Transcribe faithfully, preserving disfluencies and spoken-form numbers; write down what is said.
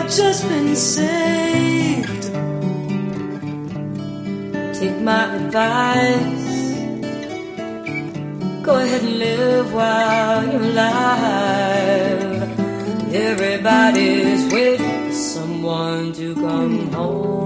just been saved. Take my advice, go ahead and live while you're alive. Everybody's waiting for someone to come home.